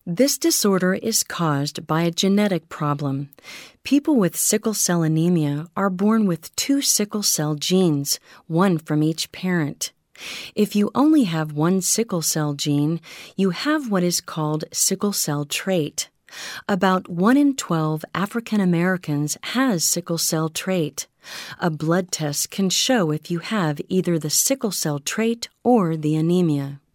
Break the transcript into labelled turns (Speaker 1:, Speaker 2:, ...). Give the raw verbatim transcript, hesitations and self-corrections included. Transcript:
Speaker 1: This disorder is caused by a genetic problem. People with sickle cell anemia are born with two sickle cell genes, one from each parent. If you only have one sickle cell gene, you have what is called sickle cell trait. About one in twelve African Americans has sickle cell trait. A blood test can show if you have either the sickle cell trait or the anemia.